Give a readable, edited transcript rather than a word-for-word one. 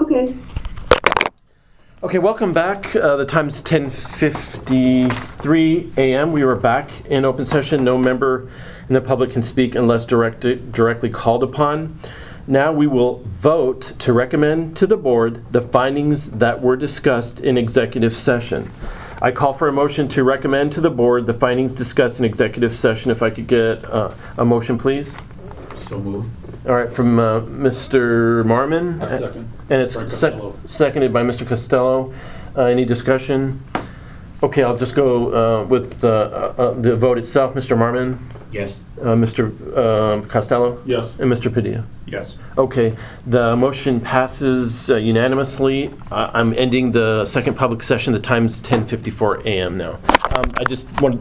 Okay. Okay, welcome back. The time's 10:53 a.m. We were back in open session. No member in the public can speak unless directly called upon. Now we will vote to recommend to the board the findings that were discussed in executive session. I call for a motion to recommend to the board the findings discussed in executive session. If I could get a motion, please. So moved. All right, from Mr. Marmon. A second. And it's seconded by Mr. Costello. Any discussion? Okay, I'll just go with the vote itself. Mr. Marmon? Yes. Mr. Costello? Yes. And Mr. Padilla? Yes. Okay, the motion passes unanimously. I'm ending the second public session. The time's 10:54 a.m. now. I just want